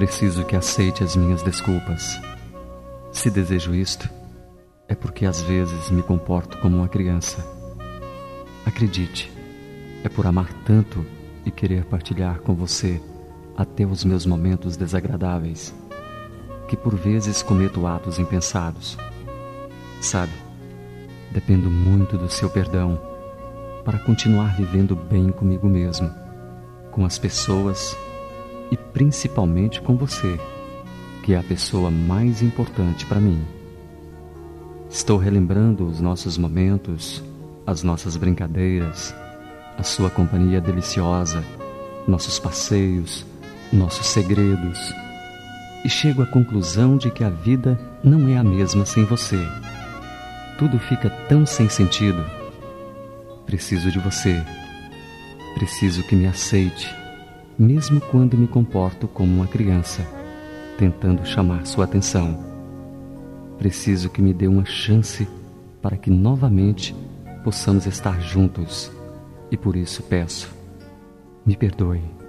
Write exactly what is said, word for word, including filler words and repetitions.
Preciso que aceite as minhas desculpas. Se desejo isto, é porque às vezes me comporto como uma criança. Acredite, é por amar tanto e querer partilhar com você até os meus momentos desagradáveis, que por vezes cometo atos impensados. Sabe, dependo muito do seu perdão para continuar vivendo bem comigo mesmo, com as pessoas e principalmente com você, que é a pessoa mais importante para mim. Estou relembrando os nossos momentos, as nossas brincadeiras, a sua companhia deliciosa, nossos passeios, nossos segredos, e chego à conclusão de que a vida não é a mesma sem você. Tudo fica tão sem sentido. Preciso de você. Preciso que me aceite, mesmo quando me comporto como uma criança, tentando chamar sua atenção. Preciso que me dê uma chance para que novamente possamos estar juntos. E por isso peço, me perdoe.